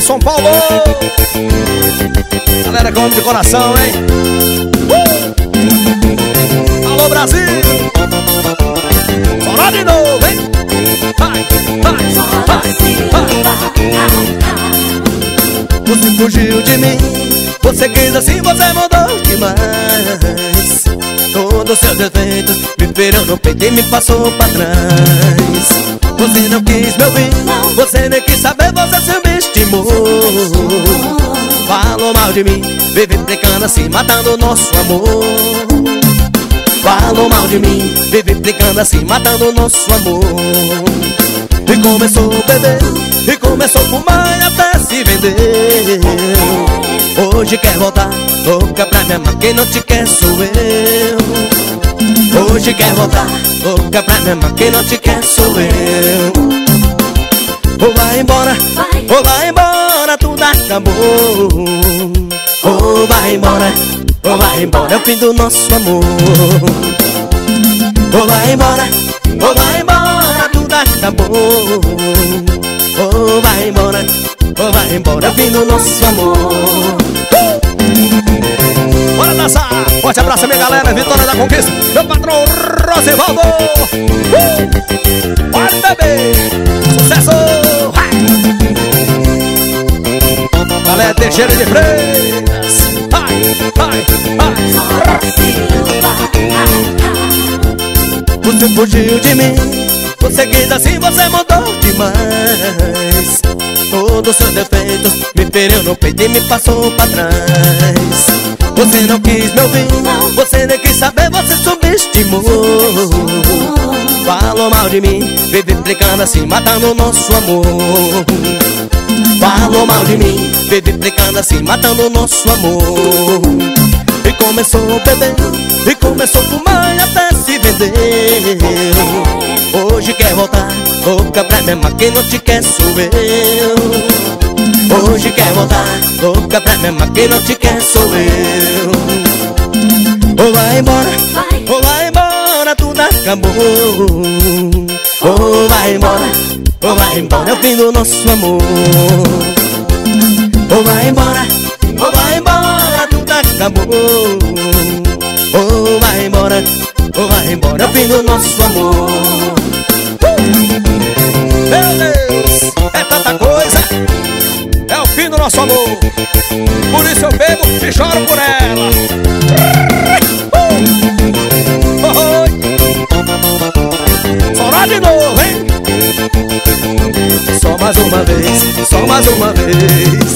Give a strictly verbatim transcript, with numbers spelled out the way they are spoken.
São Paulo. Galera que amo de coração, hein? uh! Alô, Brasil. Bora de novo, hein? Vai, vai, vai, vai. Você fugiu de mim, você quis assim, você mudou demais. Todos os seus defeitos me feriu no peito e me passou pra trás. Você não quis me ouvir, você nem quis saber, você subestimou. Falou mal de mim, vive brincando assim, matando o nosso amor. Falou mal de mim, vive brincando assim, matando o nosso amor. E começou a beber, e começou a fumar e até se vender. Hoje quer voltar, louca pra me amar, quem não te quer sou eu. Hoje quer voltar, louca pra me amar, quem não te quer sou eu. Ou vai embora, ou vai embora, tudo acabou. Ou vai embora, ou vai embora, é o fim do nosso amor. Ou vai embora, ou vai embora, tudo acabou. Ou vai embora, ou vai embora, é o fim do nosso amor. uh! Bora dançar! Forte abraço, minha galera, Vitória da Conquista, meu patrão Rosivaldo. uh! Bora, bebê! Sucesso! Vai! Galera Teixeira de Freitas. Vai, vai, vai. Você fugiu de mim, você quis assim, você mudou demais. Todos os seus defeitos me feriu no peito e me passou pra trás. Você não quis me ouvir, você nem quis saber, você subestimou. Falou mal de mim, vive brincando assim, matando o nosso amor. Falou mal de mim, vive brincando assim, matando o nosso amor. E começou a beber, e começou a fumar e até se vender. Hoje quer voltar, louca pra me amar, quem não te quer sou eu. Hoje quer voltar, louca pra me amar, quem não te quer sou eu. Ou vai embora, ou vai embora, tudo acabou. Ou vai embora, ou vai embora, é o fim do nosso amor. Ou vai embora, ou vai embora, tudo acabou. Ou vai embora, ou vai embora, é o fim do nosso amor. Meu Deus, é tanta coisa, é o fim do nosso amor. Por isso eu bebo e choro por ela. uh! oh, oh. Só lá de novo, hein? Só mais uma vez, só mais uma vez.